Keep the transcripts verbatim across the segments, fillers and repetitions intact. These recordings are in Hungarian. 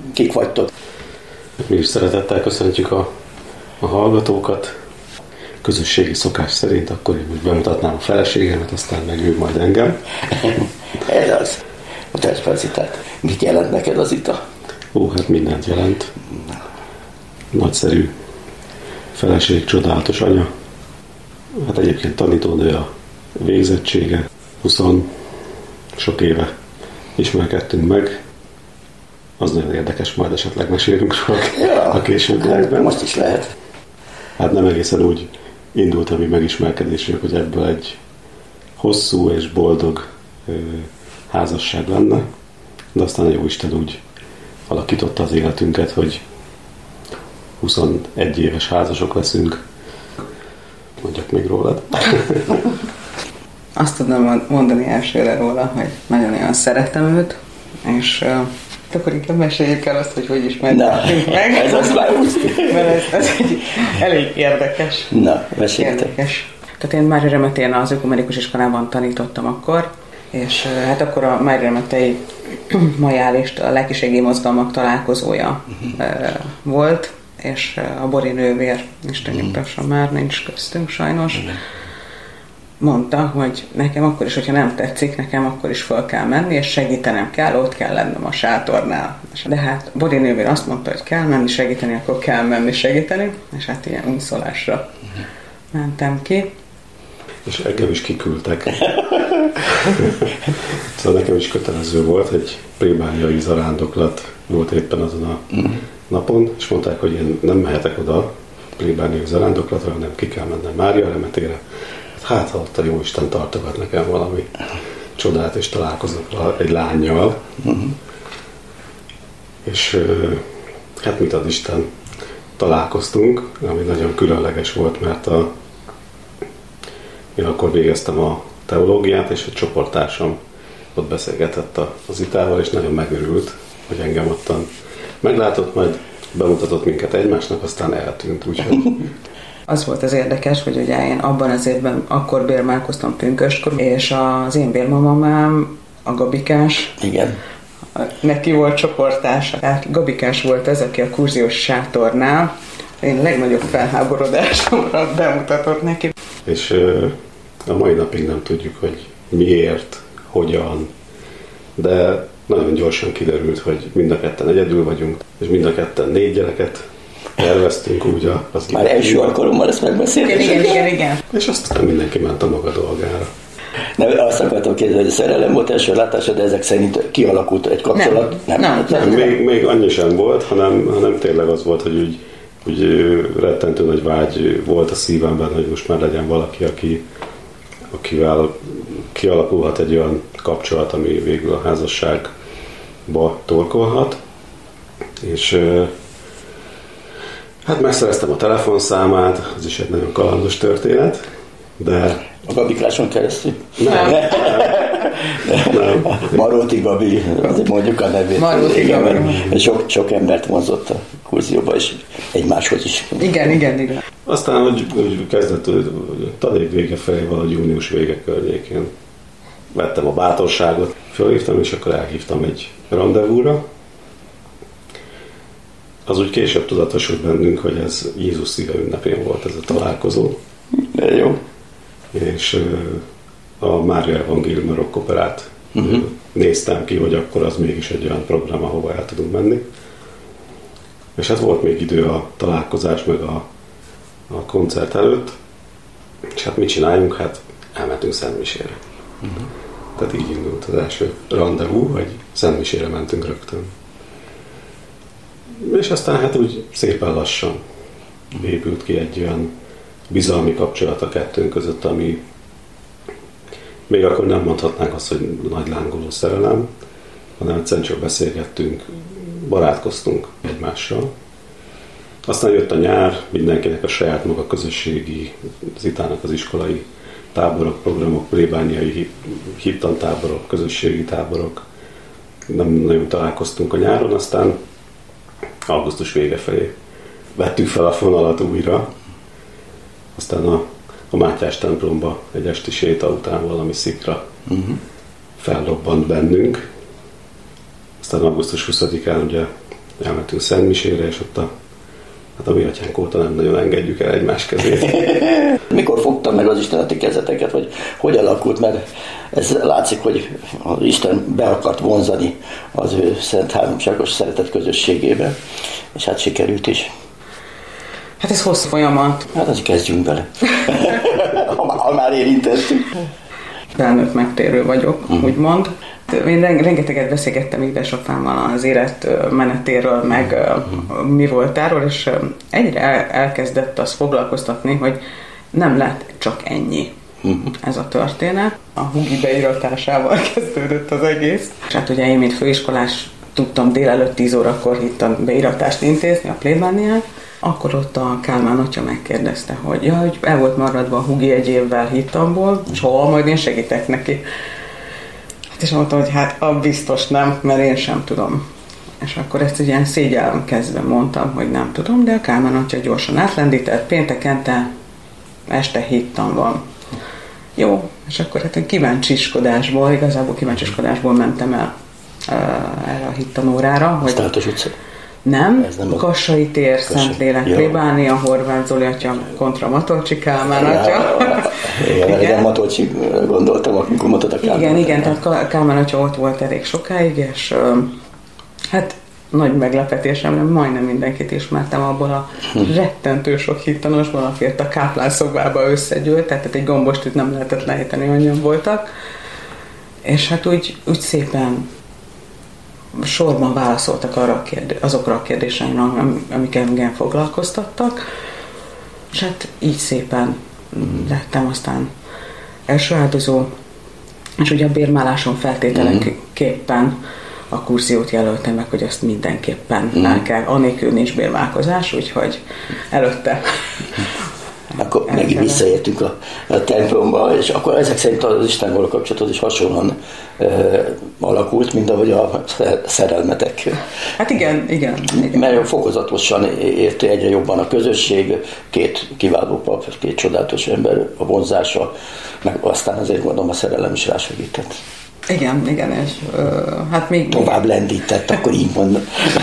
kik vagytok? Mi is szeretettel köszöntjük a, a hallgatókat. Közösségi szokás szerint akkor én úgy bemutatnám a feleségemet, aztán meg ő majd engem. Ez az. A tervpenzitát. Mit jelent neked az ita? Ó, hát mindent jelent. Nagyszerű feleség, csodálatos anya. Hát egyébként tanítónő a végzettsége. huszon sok éve ismerkedtünk meg. Az nagyon érdekes, majd esetleg mesélünk róla ja, a későbbiekben. Most is lehet. Hát nem egészen úgy indult a mi megismerkedésünk, hogy ebből egy hosszú és boldog ö, házasság lenne, de aztán a Jóisten úgy alakította az életünket, hogy huszonegy éves házasok leszünk. Mondjak még rólad. Azt tudom mondani elsőre róla, hogy nagyon-nagyon szeretem őt, és uh, akkor inkább meséljük el azt, hogy hogy ismerkedtünk meg. Ez az már úgy. Mert ez, ez egy elég érdekes. Na, meséljük. Érdekes. Tehát én Mária Remetén az ökumenikus iskolában tanítottam akkor, és uh, hát akkor a Mária Remetei majálist a lelkiségi mozgalmak találkozója uh, volt, és uh, a Bori nővér, Isten nyugtassa már, nincs köztünk sajnos, mm. mondta, hogy nekem akkor is, hogyha nem tetszik, nekem akkor is fel kell menni, és segítenem kell, ott kell lennem a sátornál. De hát Bori nővér azt mondta, hogy kell menni segíteni, akkor kell menni segíteni, és hát ilyen unszolásra mm. mentem ki. És engem is kiküldtek. Szóval nekem is kötelező volt, egy plébániai zarándoklat volt éppen azon a mm. napon, és mondták, hogy én nem mehetek oda plébániai zarándoklatra, hanem ki kell mennem Mária Remetére. Hát, ha ott a Jóisten tartogat nekem valami csodát, és találkoznak egy lánnyal. Mm. És hát mit ad Isten, találkoztunk, ami nagyon különleges volt, mert a én akkor végeztem a teológiát, és a csoporttársam ott beszélgetett az Itával, és nagyon megörült, hogy engem ottan meglátott, majd bemutatott minket egymásnak, aztán eltűnt. Úgyhogy... Az volt az érdekes, hogy ugye én abban az évben akkor bérmálkoztam pünköstkor, és az én bérmamamám, a Gabikás, igen. neki volt csoporttársa. Tehát Gabikás volt ez, aki a kurziós sátornál én legnagyobb felháborodásomra bemutatott neki. És uh, a mai napig nem tudjuk, hogy miért, hogyan, de nagyon gyorsan kiderült, hogy mind a ketten egyedül vagyunk, és mind a ketten négy gyereket terveztünk úgy a... Az Már első alkalommal ezt megbeszéltük. Igen, igen, igen, igen. És aztán mindenki ment a maga dolgára. Nem, azt akartam kérdezni, hogy a szerelem volt első látása, de ezek szerint kialakult egy kapcsolat? Nem, nem. nem, nem, nem. Még, még annyi sem volt, hanem, hanem tényleg az volt, hogy úgy, úgy rettentő nagy vágy volt a szívemben, hogy most már legyen valaki, aki, akivel kialakulhat egy olyan kapcsolat, ami végül a házasságba torkolhat. És hát megszereztem a telefonszámát, az is egy nagyon kalandos történet, de... A Gabikláson keresztül? Nem. nem. nem. Maróti Gabi, mondjuk a nevét. Maróti Gabi. Sok, sok embert mozott a kurzióba, és egymáshoz is. Igen, igen, igen. Aztán, hogy, hogy kezdett tanév vége felé, valahogy június vége környékén vettem a bátorságot, fölhívtam, és akkor elhívtam egy rendezvúra. Az úgy később tudatosult bennünk, hogy ez Jézus szíve ünnepén volt ez a találkozó. De jó. És a Mária Evangélium Rock Operát uh-huh. néztem ki, hogy akkor az mégis egy olyan program, ahova el tudunk menni. És hát volt még idő a találkozás meg a, a koncert előtt, és hát mit csináljunk? Hát elmentünk Szentmisére. Uh-huh. Tehát így indult az első rendezvú, hogy Szentmisére mentünk rögtön. És aztán hát úgy szépen lassan épült ki egy olyan bizalmi kapcsolat a kettőnk között, ami még akkor nem mondhatnánk azt, hogy nagy lángoló szerelem, hanem egyszerűen csak beszélgettünk, barátkoztunk egymással. Aztán jött a nyár, mindenkinek a saját maga közösségi, az itának az iskolai táborok, programok, plébániai hittantáborok, közösségi táborok. Nem nagyon találkoztunk a nyáron, aztán augusztus vége felé vettük fel a fonalat újra. Aztán a, a Mátyás templomba egy esti séta után valami szikra uh-huh. fellobbant bennünk. Aztán augusztus huszadikán ugye elmentünk Szentmisére, és ott a, hát a mi atyánk óta nem nagyon engedjük el egymás kezét. Mikor fogtam meg az isteneti kezeteket, vagy hogy alakult, mert ez látszik, hogy az Isten be akart vonzani az ő szent háromságos szeretet közösségébe, és hát sikerült is. Hát ez hosszú folyamat. Hát azért kezdjünk bele. ha, ha már érintettük. Felnőtt megtérő vagyok, uh-huh. úgymond. Én rengeteget beszélgettem édesapámmal az élet menetéről, meg uh-huh. mi voltáról, és egyre elkezdett azt foglalkoztatni, hogy nem lett csak ennyi uh-huh. ez a történet. A Hugi beiratásával kezdődött az egész. És hát ugye én, mint főiskolás, tudtam délelőtt tíz órakor hittan beiratást intézni a plébánián. Akkor ott a Kálmán atya megkérdezte, hogy ja, hogy el volt maradva a Hugi egy évvel hittamból, és hol, majd én segítek neki. Hát és mondtam, hogy hát a biztos nem, mert én sem tudom. És akkor ezt egy ilyen szégyellem kezdve mondtam, hogy nem tudom, de a Kálmán atya gyorsan átlendített, péntekente este hittam van. Jó, és akkor hát egy kíváncsiskodásból, igazából kíváncsiskodásból mentem el uh, erre a hittanórára. Hogy Sztátos utca? Nem, nem Kassai tér, Szentlélek plébánia, Horváth Zoli atya kontra Matolcsi Kálmán atya. Igen, igen, igen, Matolcsi gondoltam, amikor mondtad a Kálmán. Igen, igen, tehát Kálmán atya ott volt elég sokáig, és hát nagy meglepetésemre majdnem mindenkit ismertem abból a hm. rettentő sok hittanosból, akit a káplán szobába összegyűlt, tehát egy gombostűt nem lehetett lejteni, annyian voltak. És hát úgy, úgy szépen sorban válaszoltak arra a kérdé- azokra a kérdéseimre, amik engem foglalkoztattak, és hát így szépen lettem aztán első áldozó, és ugye a bérmáláson feltételeképpen a kurziót jelöltem meg, hogy azt mindenképpen mm. el kell, anélkül nincs bérmálkozás, úgyhogy előtte akkor megint visszaértünk a, a templomba, és akkor ezek szerint az Istennel kapcsolatot is hasonlóan e, alakult, mint ahogy a szerelmetek. Hát igen, igen. igen. Mert fokozatosan érte egyre jobban a közösség, két kiváló pap, két csodálatos ember, a vonzása, meg aztán azért mondom, a szerelem is rásegített. Igen, igen, és uh, hát még... Tovább lendített, akkor így mondom.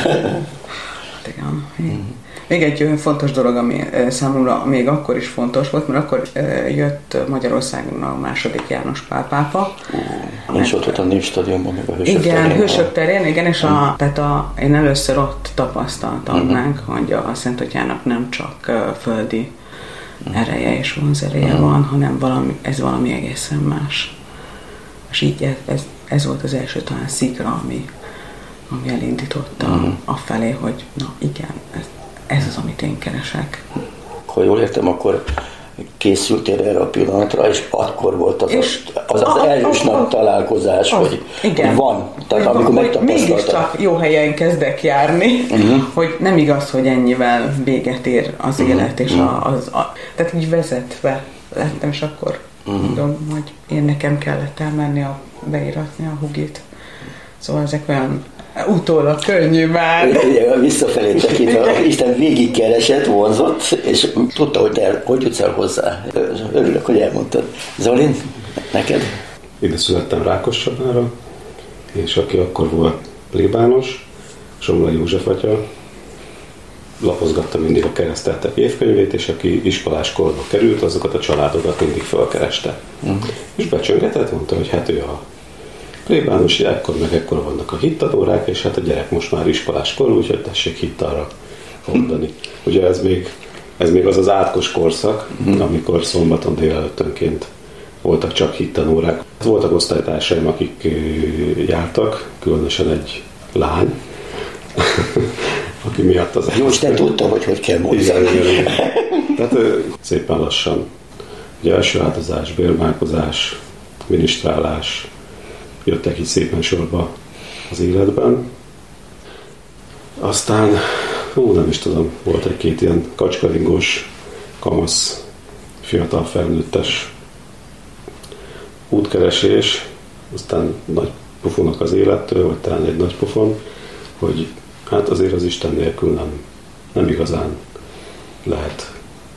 Igen. Mm. Még egy olyan fontos dolog, ami számomra még akkor is fontos volt, mert akkor jött Magyarországon a második János Pál pápa. Uh, és ott volt a Népstadionban, meg a Hősök igen, terén. Hősök terén, igen, és a, mm. tehát a, én először ott tapasztaltam mm. meg, hogy a Szent Atyának nem csak földi mm. ereje és vonzereje mm. van, hanem valami, ez valami egészen más. És így ez, ez, ez volt az első talán szikra, ami, ami elindította mm. afelé, hogy na igen, ez, ez az, amit én keresek. Ha jól értem, akkor készültél erre a pillanatra, és akkor volt az és az, az, az erős nagy találkozás, az, hogy, hogy van. Tehát hogy amikor megtapasztaltad. Mégiscsak jó helyen kezdek járni, uh-huh. hogy nem igaz, hogy ennyivel véget ér az uh-huh. élet, és a, az, a, tehát így vezetve lettem, és akkor uh-huh. mondom, hogy én nekem kellett elmenni a, beiratni a Hugit. Szóval ezek olyan utólag könnyű már. Igen, visszafelé tekintve, Isten végigkeresett, vonzott, és tudta, hogy te hogy jutsz el hozzá. Örülök, hogy elmondtad. Zolin, neked? Ide születtem Rákoscsanára, és aki akkor volt plébános, Somlai József atya, lapozgatta mindig a kereszteltek évkönyvét, és aki iskolás korba került, azokat a családokat mindig felkereste. Uh-huh. És becsöngetett, mondta, hogy hát ő a plébános, ekkor meg ekkor vannak a hittanórák, és hát a gyerek most már iskolás korú, úgyhogy tessék hittanra mondani. Ugye ez még, ez még az az átkos korszak, uh-huh. amikor szombaton délelőttönként voltak csak hittanórák. Voltak osztálytársaim, akik jártak, különösen egy lány, aki miatt az... Jó, te tudta, hogy hogy kell mondani. Tehát szépen lassan. Ugye első áldozás, bérmálkozás, minisztrálás, jöttek így szépen sorba az életben. Aztán, hú, nem is tudom, volt egy-két ilyen kacskaringós, kamasz, fiatal felnőttes útkeresés, aztán nagy pofonak az élettől, vagy talán egy nagy pofon, hogy hát azért az Isten nélkül nem, nem igazán lehet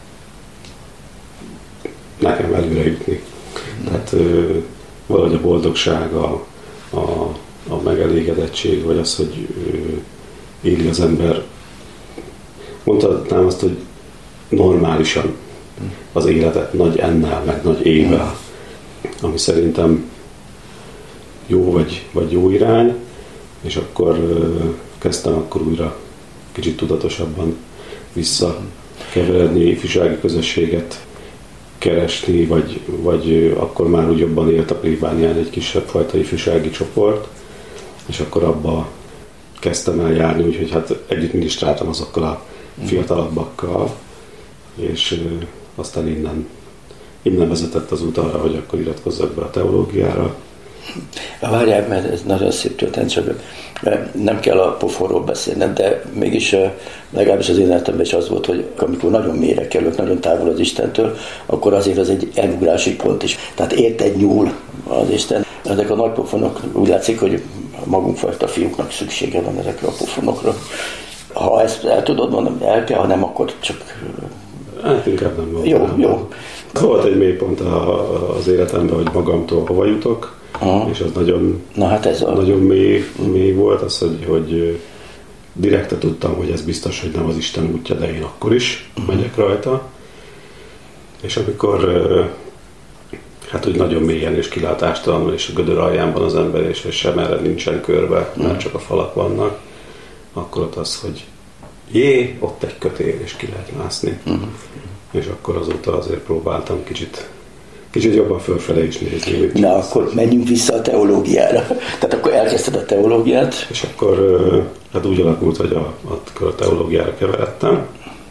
nekem előre jutni. Tehát ö, valahogy a boldogság, a, a, a megelégedettség, vagy az, hogy ö, éli az ember, mondhatnám azt, hogy normálisan az életet nagy ennel, meg nagy ével, ami szerintem jó vagy, vagy jó irány, és akkor kezdtem akkor újra kicsit tudatosabban visszakeveredni, ifjúsági közösséget keresni, vagy, vagy akkor már úgy jobban élt a plébánián egy kisebb fajta ifjúsági csoport, és akkor abba kezdtem el járni, úgyhogy hát együtt minisztráltam azokkal a fiatalabbakkal, és aztán innen, innen vezetett az út arra, hogy akkor iratkozzak be a teológiára. Várjál, mert ez nagyon szép történet, csak nem kell a pofonról beszélned, de mégis legalábbis az életemben is az volt, hogy amikor nagyon mélyre kerülök, nagyon távol az Istentől, akkor azért az egy elugrási pont is. Tehát érted nyúl az Isten. Ezek a nagy pofonok, úgy látszik, hogy magunk fajta fiúknak szüksége van ezekre a pofonokra. Ha ezt el tudod mondani, el kell, ha nem, akkor csak... Hát inkább nem volt. Jó, jó. Volt egy mélypont az életemben, hogy magamtól hova jutok, aha. És az nagyon, Na, hát ez a... nagyon mély, mély volt az, hogy, hogy direkte tudtam, hogy ez biztos, hogy nem az Isten útja, de én akkor is uh-huh. megyek rajta. És amikor hát, hogy nagyon mélyen és kilátástalanul, és a gödör alján van az ember, és sem erre nincsen körbe, uh-huh. mert csak a falak vannak, akkor ott az, hogy jé, ott egy kötél, és ki lehet mászni. Uh-huh. És akkor azóta azért próbáltam kicsit, kicsit jobban fölfele is nézni. Na, akkor menjünk vissza a teológiára. Tehát akkor elkezdted a teológiát. És akkor hát úgy alakult, hogy a, akkor a teológiára keveredtem.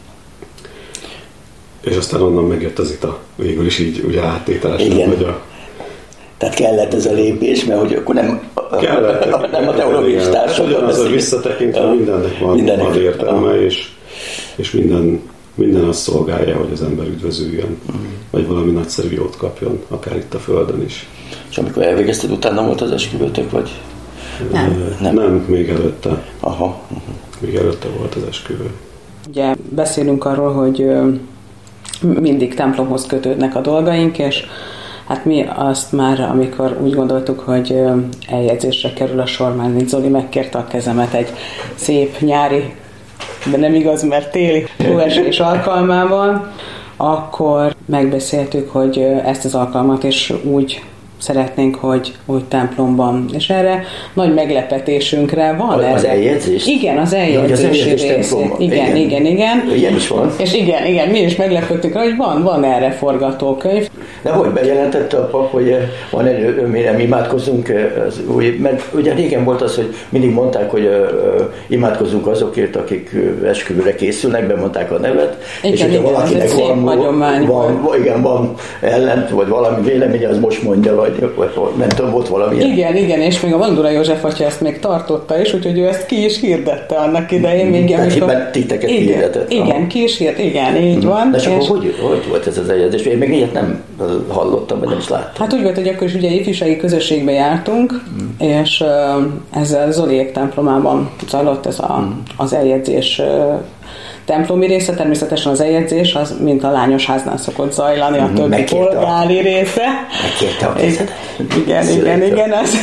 És aztán onnan megjött az itt a, végül is így ugye áttételesen, hogy a... Tehát kellett ez a lépés, mert hogy akkor nem, kellett, nem a teológiai társadalom. Az, hogy visszatekintve mindennek van, mindennek van értelme, és, és minden, minden azt szolgálja, hogy az ember üdvözüljön, uh-huh. vagy valami nagyszerű jót kapjon, akár itt a Földön is. És amikor elvégezted, utána volt az esküvőtök, vagy? Nem. Nem, nem még előtte. Aha. Uh-huh. Még előtte volt az esküvő. Ugye beszélünk arról, hogy mindig templomhoz kötődnek a dolgaink, és hát mi azt már, amikor úgy gondoltuk, hogy eljegyzésre kerül a sor, már így Zoli megkérte a kezemet egy szép nyári, de nem igaz, mert téli hóesés alkalmával, akkor megbeszéltük, hogy ezt az alkalmat is úgy szeretnénk, hogy úgy templomban. És erre nagy meglepetésünkre van. Az, az eljegyzés? Igen, az eljegyzési rész. Igen, igen, igen, igen. Ilyen is van. És igen, igen, mi is meglepődtünk, hogy van, van erre forgatókönyv. De hogy bejelentette a pap, hogy van egy önmérem, imádkozzunk az új, mert ugye régen volt az, hogy mindig mondták, hogy uh, imádkozzunk azokért, akik esküvőre készülnek, bemondták a nevet, igen, és hogyha valakinek van, van, van, igen, van ellent, vagy valami véleménye, az most mondja, vagy nem tudom, volt valami. Igen, igen, és még a Vandura József atya ezt még tartotta is, úgyhogy ő ezt ki is hirdette annak idején. Még tehát amikor... titeket igen, hirdetett. Igen, ki is hirdett, igen, így van. De és akkor hogy, hogy volt ez az eljegyzés? Én még ilyet nem hallottam, vagy nem is láttam. Hát úgy volt, hogy akkor is ugye ifjúsági közösségbe jártunk, mm. és uh, ezzel Zoliék templomában zajlott ez a, mm. az eljegyzés uh, templomi része, természetesen az eljegyzés, az mint a lányos háznál szokott zajlani, a többi megkérte polgári a... része. Megkérte a kezedet. Igen, igen, igen, az,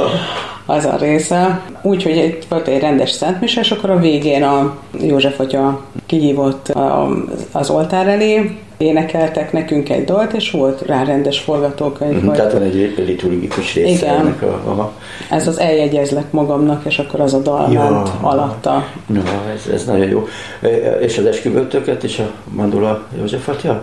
az a része. Úgyhogy egy, volt egy rendes szentmise, és akkor a végén a József atya kihívott az oltár elé, énekeltek nekünk egy dalt, és volt rá rendes forgatókönyv. Mm-hmm, tehát van egy liturgikus része. Igen. Ennek a, aha. Ez az eljegyezlek magamnak, és akkor az a dal ja. ment alatta. No, ez, ez nagyon jó. És az esküvőtöket is a Mandula József atya?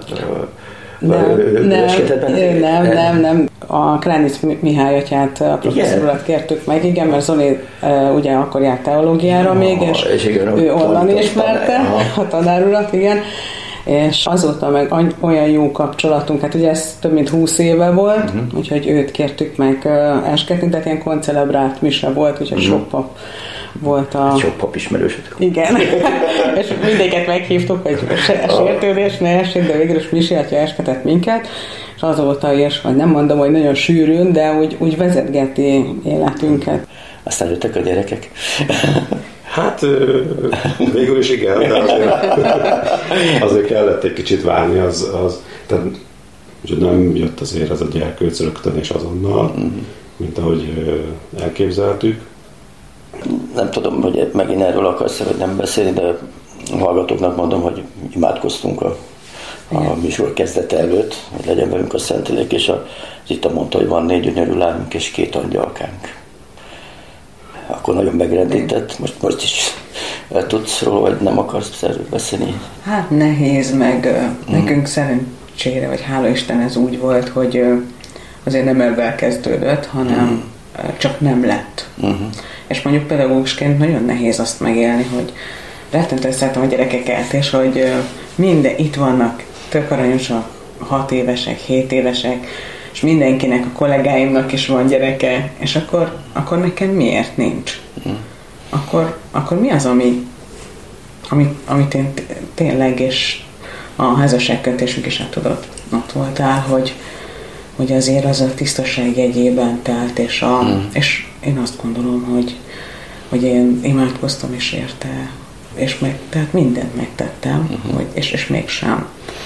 Nem, nem, nem, nem, nem. A Kránic Mihály atyát, a professzorulat kértük meg, igen, mert Zoli uh, ugye akkor járt teológiára ja, még, és, és igen, ő onnan ismerte a tanárulat, igen. És azóta meg olyan jó kapcsolatunk, hát ugye ez több mint húsz éve volt, uh-huh. úgyhogy őt kértük meg uh, esketni, tehát ilyen koncelebrált mise volt, úgyhogy uh-huh. sok pap volt a... Sok pap ismerősötök. Igen. És mindéket meghívtuk, hogy sértődés ne essék, de végül is Misi atya esketett minket, és azóta is, vagy nem mondom, hogy nagyon sűrűn, de úgy, úgy vezetgeti életünket. Aztán jöttek a gyerekek. Hát végül is igen, de azért, azért kellett egy kicsit várni, az, az tehát nem jött azért ez a gyerkőc rögtön és azonnal, mint ahogy elképzeltük. nem tudom, hogy megint erről akarsz, vagy nem beszélni, de a hallgatóknak mondom, hogy imádkoztunk a, a műsor kezdete előtt, hogy legyen velünk a Szentlélek, és a, itt mondta, hogy van négy gyönyörű lányunk és két angyalkánk. Akkor nagyon megrendített, most, most is tudsz róla, vagy nem akarsz erről beszélni? Hát nehéz, meg mm. nekünk szerencsére, vagy hála Isten ez úgy volt, hogy azért nem ebben kezdődött, hanem mm. csak nem lett. Mm-hmm. És mondjuk pedagógusként nagyon nehéz azt megélni, hogy rettentően szeretem a gyerekeket, és hogy minden, itt vannak tök aranyosak, hat évesek, hét évesek, és mindenkinek, a kollégáimnak is van gyereke, és akkor, akkor nekem miért nincs? Mm. Akkor, akkor mi az, ami, ami, amit én tényleg, és a házasságkötésünk is tudod, ott voltál, hogy, hogy azért az a tisztaság jegyében telt, és, a, mm. és én azt gondolom, hogy, hogy én imádkoztam is érte, és meg, tehát mindent megtettem, mm-hmm. hogy, és, és mégsem.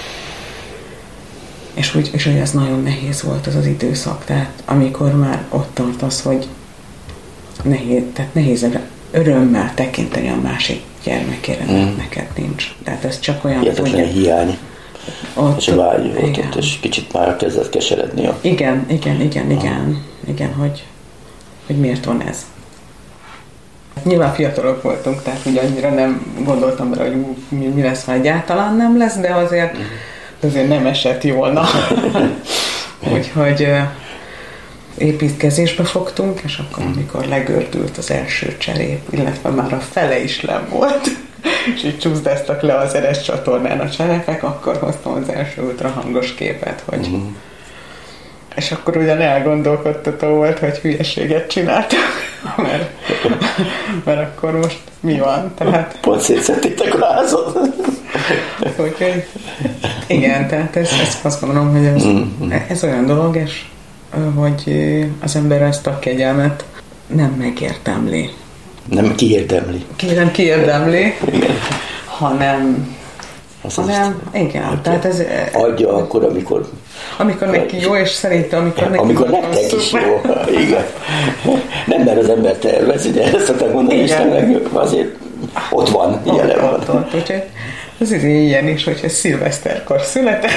És úgy, és hogy ez nagyon nehéz volt az az időszak, tehát amikor már ott tartasz, hogy nehéz, tehát nehéz örömmel tekinteni a másik gyermekére, mert mm. neked nincs. Tehát ez csak olyan... Hihetetlen hiány. Ott, és a vágy volt ott, és kicsit már kezdett keseredni. A... Igen, igen, igen, igen, igen, hogy, hogy miért van ez. Nyilván fiatalok voltunk, tehát ugye annyira nem gondoltam rá, hogy mi, mi lesz, ha egyáltalán nem lesz, de azért, mm. azért nem esett jól. Na. Úgyhogy építkezésbe fogtunk, és akkor, amikor legördült az első cserép, illetve már a fele is nem volt, és így csúszdáztak le az eres csatornán a cserepek, akkor hoztam az első ultrahangos képet, hogy... Mm. És akkor ugyan elgondolkodtató volt, hogy hülyeséget csináltak, mert, mert akkor most mi van? Tehát... Pont szétszettétek a házat. Úgyhogy igen, tehát ez, ez azt gondolom, hogy ez, ez olyan dolog, és hogy az ember ezt a kegyelmet nem megérdemli. Nem kiérdemli. Ki, nem kiérdemli, hanem... Azt hanem, igen, adja. Tehát ez... Adja akkor, amikor... Amikor neki jó, és szerintem, amikor neki amikor nektek is jó. Igen. Nem, mert az ember tervez, ugye ezt szokták mondani, Istennek azért ott van, jelen van. Ott, ott, úgyhogy az ilyen is, hogyha szilveszterkor született.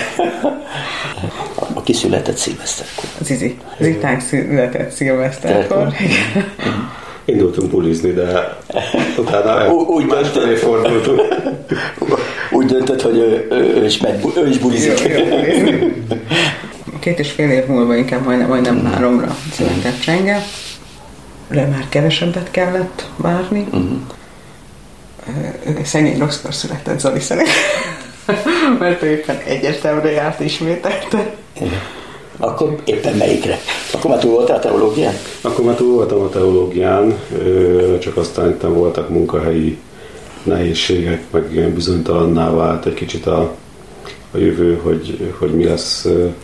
Aki született szilveszterkor. Az izi. Zitánk született szilveszterkor. Indultunk bulizni, de utána úgy másfelé fordultunk. Úgy döntött, hogy ő, ő, ő, is, megy, ő is bulizik. Jó, jó, Két és fél év múlva inkább majdnem, majdnem háromra született Csenge. De már kevesebbet kellett várni. Uh-huh. Szegény rosszkor született Zoli szerint. Mert ő éppen egyetemre járt ismételte. Akkor éppen melyikre? Akkor már túl voltál a teológián? Akkor már túl voltam a teológián, csak aztán itt voltak munkahelyi nehézségek, meg ilyen bizonytalanná vált egy kicsit a, a jövő, hogy, hogy mi lesz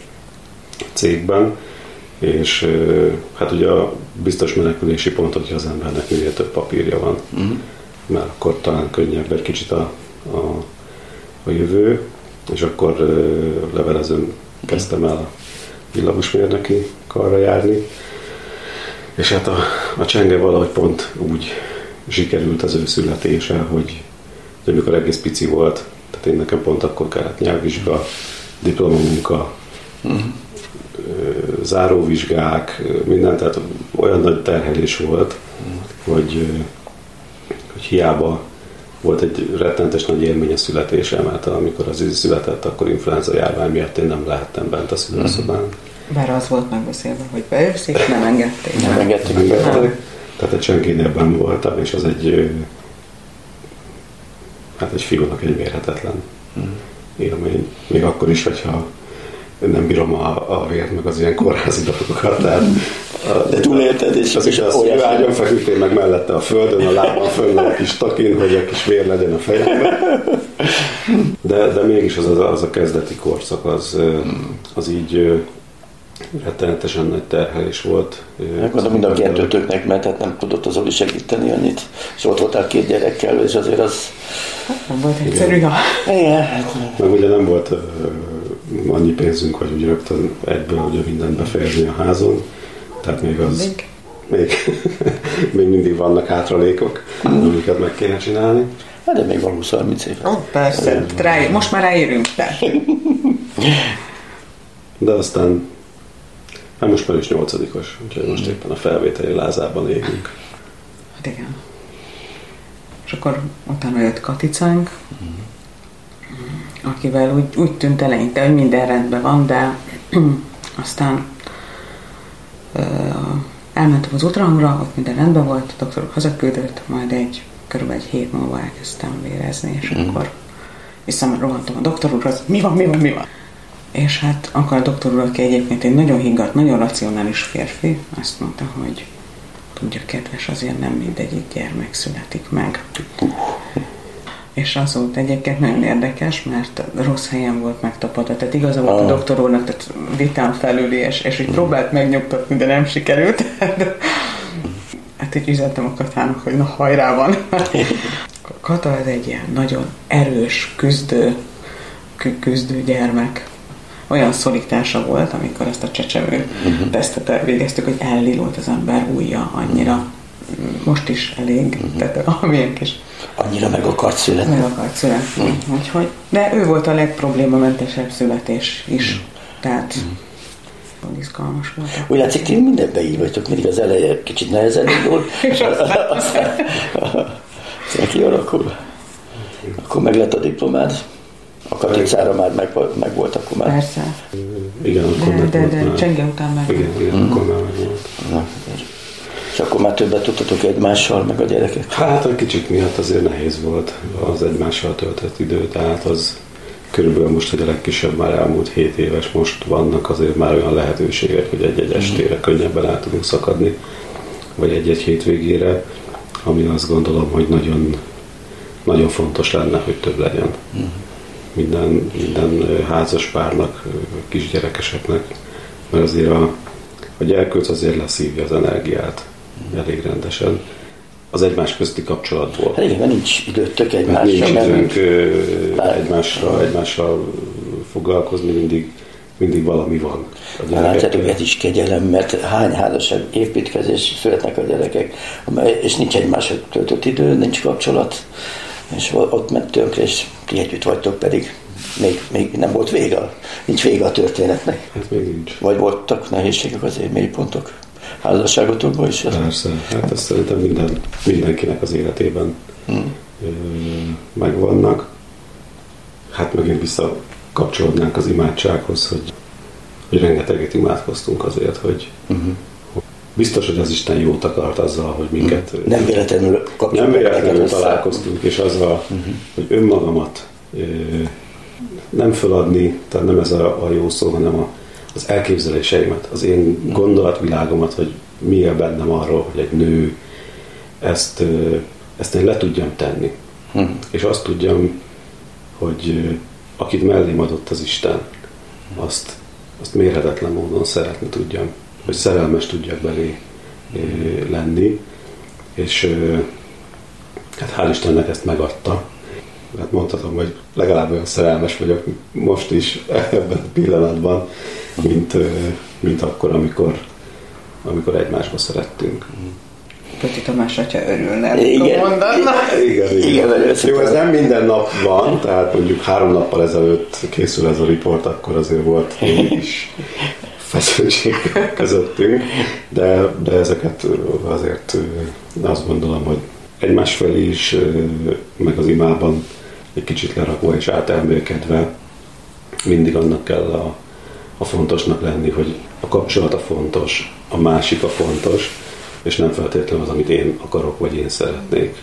cégben, és hát ugye a biztos menekülési pont, hogy az embernek minél több papírja van, uh-huh. mert akkor talán könnyebb egy kicsit a, a, a jövő, és akkor levelezőn kezdtem el a villamosmérnöki karra járni, és hát a, a Csenge valahogy pont úgy sikerült az ő születése, hogy, hogy amikor egész pici volt, tehát én nekem pont akkor kellett nyelvvizsga, diplomamunka, uh-huh. záróvizsgák, minden, tehát olyan nagy terhelés volt, uh-huh. hogy, hogy hiába volt egy rettentes nagy élmény a születése, mert amikor az Izi született, akkor influenza járvány miatt én nem lehettem bent a szülőszobán. Uh-huh. Bár az volt megbeszélve, hogy bejössz, és nem engedték. Nem engedték. Nem engedték. Tehát egy Csenkénél benn voltam, és az egy hát egy fiúnak egy mérhetetlen mm. élmény. Még akkor is, hogyha nem bírom a, a vért, meg az ilyen kórházi dolgokat. Tehát, de túlélted, és az is az, hogy ágyon feküdtél meg mellette a földön, a lábam fönn a kis takin, hogy egy kis vér legyen a fejemben. De, de mégis az, az, az a kezdeti korszak, az, az így rettenetesen nagy terhelés volt. Megmondom, mind a kettőtöknek, mert hát nem tudott az Zoli segíteni annyit, és ott voltál két gyerekkel, és azért az... Hát nem volt egyszerű, ha... Igen. Meg ugye nem volt uh, annyi pénzünk, hogy úgy rögtön egyből ugye mindent befejezni a házon, tehát még az, még, még mindig vannak hátralékok, amiket meg kéne csinálni. Hát de még van húsz-harminc év. Oh, persze, rá, most már ráérünk. De aztán, hát most már is nyolcadikos, úgyhogy most éppen a felvételi lázában élünk. Hát igen. És akkor utána jött Katicánk, akivel úgy, úgy tűnt eleinte, hogy minden rendben van, de aztán uh, elmentem az útrahangra, ott minden rendben volt, a doktorok hazaküldött, majd egy körülbelül egy hét múlva elkezdtem vérezni, és mm. akkor visszarohantam a doktor úrhoz, mi van, mi van, mi van? És hát akkor a doktor úr, aki egyébként egy nagyon higgadt, nagyon racionális férfi, azt mondta, hogy tudja, kedves, azért nem mindegyik gyermek születik meg. És az volt egyébként nagyon érdekes, mert rossz helyen volt megtapadva. Tehát igaza volt a doktor úrnak, tehát vitán felüli, és, és így próbált megnyugtatni, de nem sikerült. Hát így üzentem a Katának, hogy na hajrá van. Kata ez egy ilyen nagyon erős, küzdő, küzdő gyermek. Olyan szorítása volt, amikor ezt a csecsemő uh-huh. tesztet elvégeztük, hogy ellilult az ember ujja annyira. Most is elég, uh-huh. tehát amilyen kis... Annyira meg akart születni. Meg akart születni. Uh-huh. Úgyhogy, de ő volt a legproblémamentesebb születés is. Uh-huh. Tehát uh-huh. izgalmas volt. Úgy látszik, ti mindenben így vagytok, mindig az eleje kicsit nehezen indul. És aztán kialakul. Akkor meg lett a diplomád. A Katicára már meg, meg volt, akkor már. Persze. Igen, akkor de, meg de, volt de már. Csenge után meg. Igen, igen mm. akkor már meg volt. Na, és akkor már többet tudtatok egymással, meg a gyerekek? Hát a kicsik miatt azért nehéz volt az egymással töltött idő, tehát az körülbelül most, hogy a legkisebb már elmúlt hét éves, most vannak azért már olyan lehetőségek, hogy egy-egy estére könnyebben át tudunk szakadni, vagy egy-egy hétvégére, ami azt gondolom, hogy nagyon, nagyon fontos lenne, hogy több legyen. Mm. Minden, minden házas párnak, kisgyerekeseknek, mert azért a, a gyerkőc azért leszívja az energiát elég rendesen. Az egymás közti kapcsolatból. Hát igen, mert nincs időtök egymással. Nincs időnk egymással, egymással foglalkozni, mindig, mindig valami van. Látjátok, ez is kegyelem, mert hány házasság építkezés születnek a gyerekek, és nincs egymással töltött idő, nincs kapcsolat, és ott ment tönkre, és ti együtt vagytok, pedig még, még nem volt vége, nincs vége a történetnek. Hát még nincs. Vagy voltak nehézségek, azért mélypontok házasságotokban is? Persze, hát ezt szerintem minden, mindenkinek az életében hmm. ö, megvannak. Hát megint visszakapcsolódnánk az imádsághoz, hogy, hogy rengeteget imádkoztunk azért, hogy uh-huh. biztos, hogy az Isten jót akart azzal, hogy minket... Uh-huh. Nem véletlenül Nem véletlenül találkoztunk, és azzal, uh-huh. hogy önmagamat ö, nem föladni, tehát nem ez a, a jó szó, hanem a, az elképzeléseimet, az én gondolatvilágomat, hogy mi él bennem arról, hogy egy nő ezt, ezt én le tudjam tenni. Uh-huh. És azt tudjam, hogy akit mellém adott az Isten, azt, azt mérhetetlen módon szeretni tudjam, hogy szerelmes tudjak belé lenni, és hát hál' Istennek ezt megadta. Hát mondhatom, hogy legalább olyan szerelmes vagyok most is ebben a pillanatban, mint, mint akkor, amikor, amikor egymásba szerettünk. Pöti Tamás atya örülne, igen, mondaná. Igen, igen. igen. Jó, ez nem minden nap van, tehát mondjuk három nappal ezelőtt készül ez a riport, akkor azért volt egy is feszültség közöttünk, de, de ezeket azért azt gondolom, hogy egymás felé is, meg az imában egy kicsit lerakva és átelmélkedve mindig annak kell a, a fontosnak lenni, hogy a kapcsolat a fontos, a másik a fontos, és nem feltétlenül az, amit én akarok, vagy én szeretnék.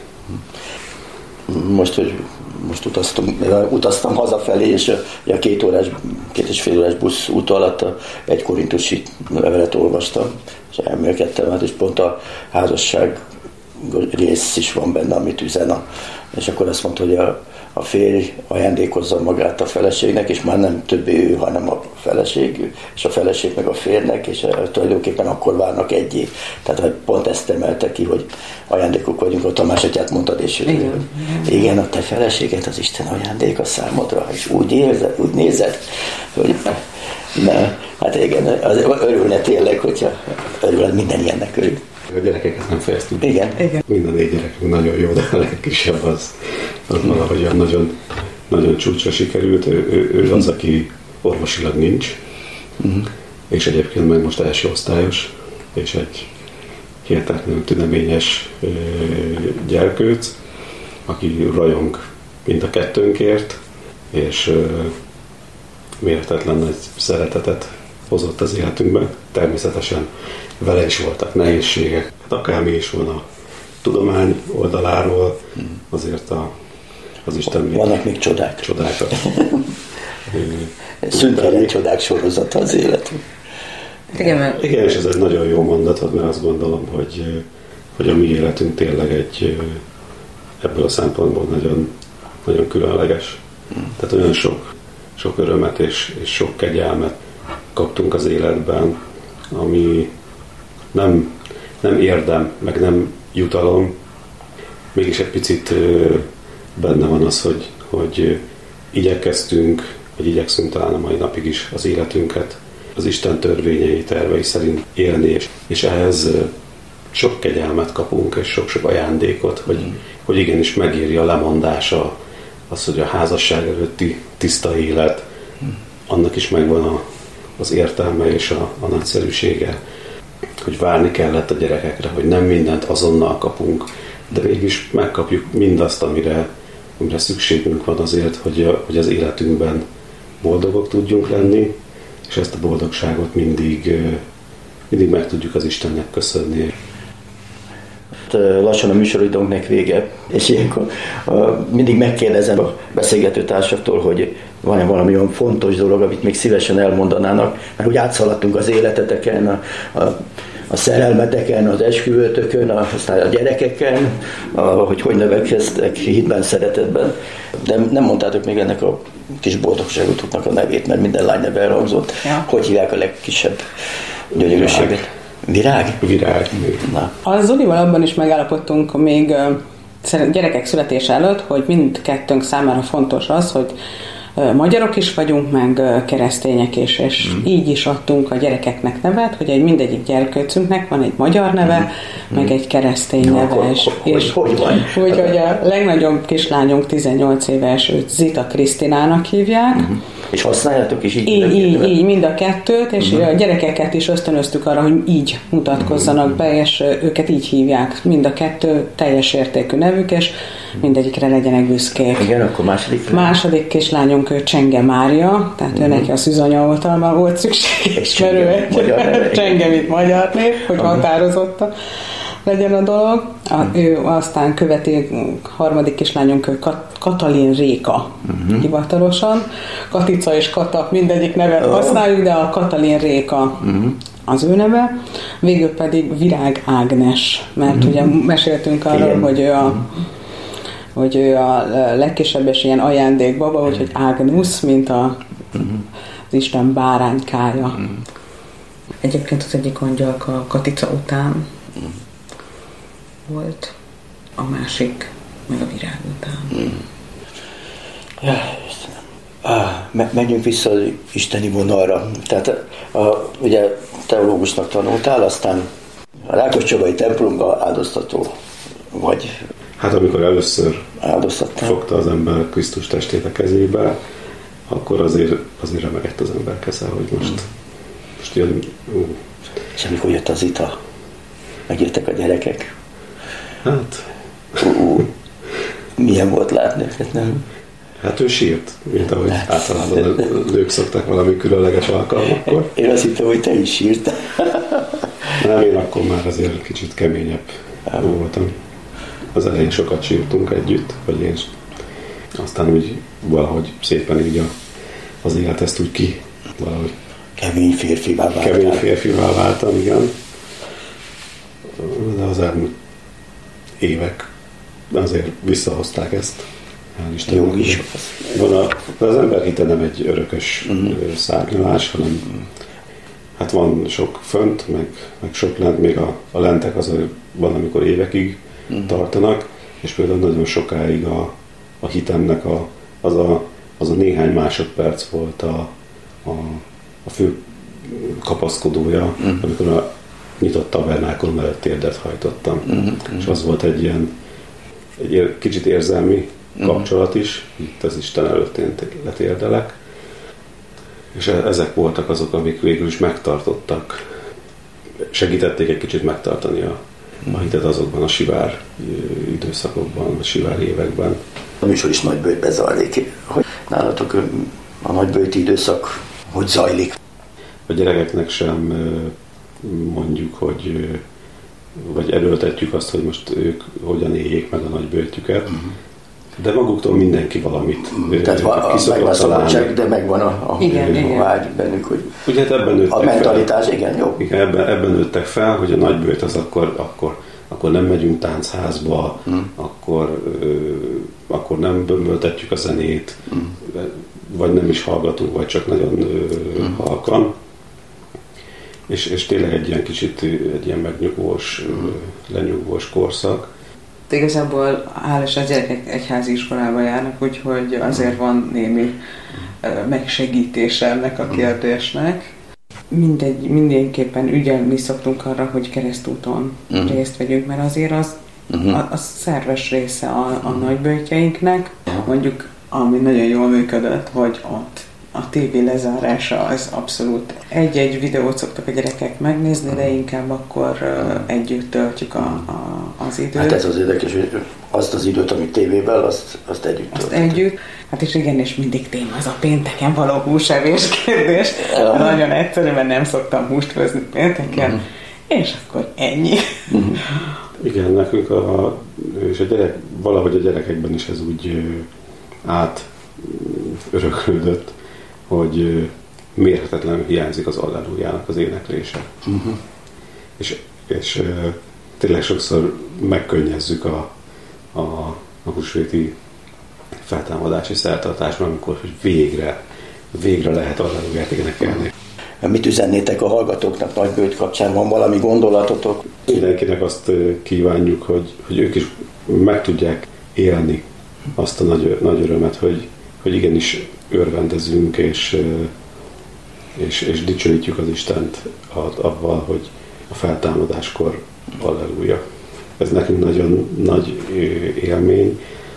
Most, hogy most utaztam, utaztam hazafelé, és a, a két órás, két és fél órás busz út alatt a egy korintusi levelet olvastam, és elmélkedtem, hát és pont a házasság rész is van benne, amit üzen a, és akkor azt mondta, hogy a, a férj ajándékozza magát a feleségnek, és már nem többé ő, hanem a feleség, és a feleség meg a férnek, és tulajdonképpen akkor válnak egyé. Tehát hogy pont ezt emelte ki, hogy ajándékok vagyunk, a Tamás atyát mondtad, és ő, igen. igen, a te feleséget az Isten ajándéka számodra, és úgy érzed, úgy nézed, hogy na, hát igen, az örülne tényleg, hogyha örül, minden ilyennek örül. A gyerekeket nem fejeztük. Igen. Igen. Minden négy gyerekünk nagyon jó, de a legkisebb az, az valahogy olyan nagyon, nagyon csúcsra sikerült. Ő, ő, ő az, aki orvosilag nincs, uh-huh. és egyébként meg most első osztályos, és egy hihetetlenül tüneményes ö, gyerkőc, aki rajong mind a kettőnkért, és ö, mérhetetlen nagy szeretetet hozott az életünkben. Természetesen vele is voltak nehézségek. Akármi is van a tudomány oldaláról, azért a, az Isten még vannak még csodák. Csodákat. Szüntelen csodák sorozata az életünk. Igen, mert... Igen, és ez egy nagyon jó mondat, mert azt gondolom, hogy, hogy a mi életünk tényleg egy ebből a szempontból nagyon, nagyon különleges. Hmm. Tehát olyan sok, sok örömet és, és sok kegyelmet kaptunk az életben, ami nem, nem érdem, meg nem jutalom, mégis egy picit benne van az, hogy, hogy igyekeztünk, vagy igyekszünk talán a mai napig is az életünket az Isten törvényei, tervei szerint élni, és, és ehhez sok kegyelmet kapunk, és sok-sok ajándékot, hogy, mm. hogy igenis megéri a lemondása, az, hogy a házasság előtti tiszta élet, mm. annak is megvan a, az értelme és a, a nagyszerűsége, hogy várni kellett a gyerekekre, hogy nem mindent azonnal kapunk, de mégis megkapjuk mindazt, amire, amire szükségünk van azért, hogy, hogy az életünkben boldogok tudjunk lenni, és ezt a boldogságot mindig, mindig meg tudjuk az Istennek köszönni. Lassan a műsoridőnknek vége, és ilyenkor mindig megkérdezem a beszélgető társaktól, hogy van-e valami olyan fontos dolog, amit még szívesen elmondanának, mert úgy átszaladtunk az életeteken, a, a, a szerelmeteken, az esküvőtökön, a, aztán a gyerekeken, a, hogy hogy növekedtek hitben, szeretetben, de nem mondtátok még ennek a kis boldogságutuknak a nevét, mert minden lány neve elhangzott. Ja. Hogy hívják a legkisebb gyönyörűséget? Virág? Virág. Na. A Zolival abban is megállapodtunk még gyerekek születése előtt, hogy mindkettőnk számára fontos az, hogy magyarok is vagyunk, meg keresztények is, és mm. így is adtunk a gyerekeknek nevet, hogy egy mindegyik gyerkőcünknek van egy magyar neve, mm. meg egy keresztény no, neve. És, hogy, és hogy van? Úgyhogy a legnagyobb kislányunk tizennyolc éves, őt Zita Krisztinának hívják. Mm. És használjátok is így? Így, így, így mind a kettőt, és mm. a gyerekeket is ösztönöztük arra, hogy így mutatkozzanak mm. be, és őket így hívják. Mind a kettő teljes értékű nevük, és mindegyikre legyenek büszkék. Igen, akkor második? Második kislányunk ő Csenge Mária, tehát mm. ő neki a szűzanya oltalma volt szükséges, mert ő egy Csenge, mint magyar név, hogy uh-huh. határozottan legyen a dolog. A, uh-huh. Ő aztán követi harmadik kislányunk ő Kat- Katalin Réka uh-huh. hivatalosan. Katica és Kata mindegyik nevet uh-huh. használjuk, de a Katalin Réka uh-huh. az ő neve. Végül pedig Virág Ágnes, mert uh-huh. ugye meséltünk arról, igen. hogy ő a uh-huh. hogy ő a legkisebb és ilyen ajándékbaba, úgyhogy Ágnusz, mint a, az Isten báránykája. Egyébként az egyik angyalka Katica után volt, a másik meg a Virág után. Ja, ah, menjünk vissza az isteni vonalra. Tehát a, ugye teológusnak tanultál, aztán a Rákoscsabai templomban áldoztató vagy. Hát amikor először fogta az ember Krisztus testét a kezébe, akkor azért, azért remegett az ember keze, hogy most, hmm. most jön... Uh. És amikor jött az Zita, megjöttek a gyerekek. Hát... Uh, milyen volt látni őket, nem? Hát ő sírt, mint ahogy hát, általában a nők szoktak valami különleges alkalmakkor. Én azt hittem, hogy te is sírtál. Nem, én akkor már azért kicsit keményebb voltam. Az elején sokat sírtunk együtt, vagy én aztán úgy valahogy szépen így a, az élet ezt úgy ki, valahogy kemény férfivá váltam. Kemény férfivá váltam, igen. De az elmúlt évek azért visszahozták ezt. Jó is. Van a, de az ember hite nem egy örökös uh-huh. szárnyalás, hanem uh-huh. hát van sok fönt, meg, meg sok lent, még a, a lentek azért van, amikor évekig uh-huh. tartanak, és például nagyon sokáig a, a hitemnek a, az, a, az a néhány másodperc volt a, a, a fő kapaszkodója, uh-huh. amikor a, nyitott tabernákulum előtt térdet hajtottam. Uh-huh. És az volt egy ilyen egy kicsit érzelmi uh-huh. kapcsolat is, itt az Isten előtt én letérdelek. És ezek voltak azok, amik végül is megtartottak, segítették egy kicsit megtartani a, a hitet azokban a sivár időszakokban, a sivár években. A műsor is Nagyböjtbe zajlik. Hogy nálatok a nagyböjti időszak hogy zajlik? A gyerekeknek sem mondjuk, hogy vagy erőltetjük azt, hogy most ők hogyan éljék meg a nagyböjtjüket, uh-huh. de maguktól mindenki valamit Tehát va, megvan a szabadság, de megvan a, a, igen, a igen. vágy bennük, hogy ugye, hát ebben a mentalitás, fel. Igen, jó. Igen, ebben, ebben nőttek fel, hogy a nagyböjt az akkor, akkor, akkor nem megyünk táncházba, hmm. akkor, ö, akkor nem bömböltetjük a zenét, hmm. vagy nem is hallgatunk, vagy csak nagyon ö, hmm. halkan. És, és tényleg egy ilyen kicsit egy ilyen megnyugvós, hmm. lenyugvós korszak. Igazából hál' és a gyerekek egyházi iskolába járnak, úgyhogy azért van némi megsegítése ennek a kérdésnek. Mindegy, mindenképpen ügyelni szoktunk arra, hogy keresztúton uh-huh. részt vegyünk, mert azért az, uh-huh. a, a szerves része a, a uh-huh. nagyböjtjeinknek. Mondjuk, ami nagyon jól működött, hogy ott a tévé lezárása az abszolút egy-egy videót szoktak a gyerekek megnézni, de inkább akkor uh, együtt töltjük a, a, az időt. Hát ez az érdekes, hogy azt az időt, amit tévében, azt, azt együtt azt együtt. Hát és igen, és mindig téma az a pénteken való húsevés kérdés. Ja. Nagyon egyszerű, mert nem szoktam húst főzni pénteken, uh-huh. és akkor ennyi. Uh-huh. Igen, nekünk a, és a gyerek, valahogy a gyerekekben is ez úgy át öröklődött, hogy mérhetetlenül hiányzik az Allelújának az éneklése. Uh-huh. És, és tényleg sokszor megkönnyezzük a, a, a húsvéti feltámadási szertartásban, amikor hogy végre, végre lehet Allelúját énekelni. Mit üzennétek a hallgatóknak Nagyböjt kapcsán? Van valami gondolatotok? Mindenkinek azt kívánjuk, hogy, hogy ők is meg tudják élni azt a nagy, nagy örömet, hogy, hogy igenis örvendezünk, és, és, és dicsőítjük az Istent avval, hogy a feltámadáskor Alleluja. Ez nekünk nagyon nagy élmény,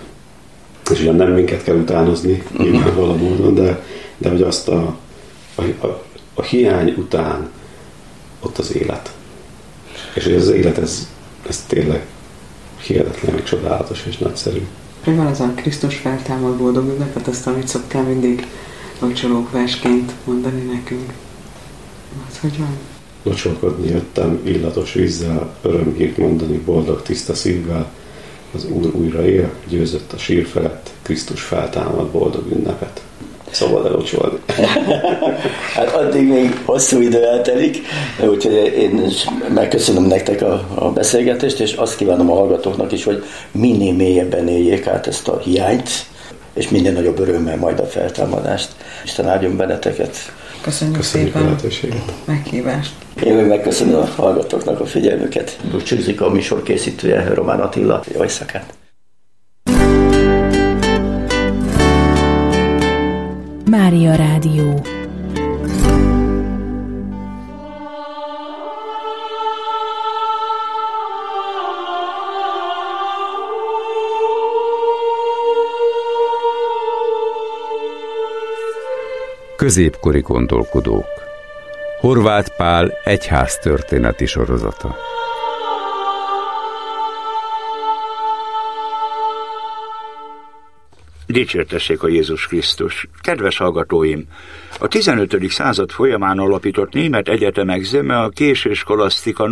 és ugyan nem minket kell utánozni, nyilvánvaló módon, de, de hogy azt a, a, a, a hiány után ott az élet. És hogy az élet, ez, ez tényleg hihetetlen, csodálatos és nagyszerű. Mi van az a Krisztus feltámad boldog ünnepet, azt, amit szoktál mindig locsolókversként mondani nekünk? Az hogy van? Locsolkodni jöttem illatos vízzel, örömhírt mondani boldog tiszta szívvel. Az Úr újra él, győzött a sír felett, Krisztus feltámad boldog ünnepet. Szabad elocsolni. Hát addig még hosszú idő eltelik, úgyhogy én megköszönöm nektek a, a beszélgetést, és azt kívánom a hallgatóknak is, hogy minél mélyebben éljék át ezt a hiányt, és minél nagyobb örömmel majd a feltámadást. Isten áldjon benneteket. Köszönjük, Köszönjük szépen a meghívást. Én meg megköszönöm a hallgatóknak a figyelmüket. Búcsúzik a műsor készítője, Román Attila. Jó éjszakát! Mária Rádió. Középkori gondolkodók. Horváth Pál egyháztörténeti sorozata. Dicsértessék a Jézus Krisztus! Kedves hallgatóim! A tizenötödik század folyamán alapított német egyetemek zöme a késő skolasztika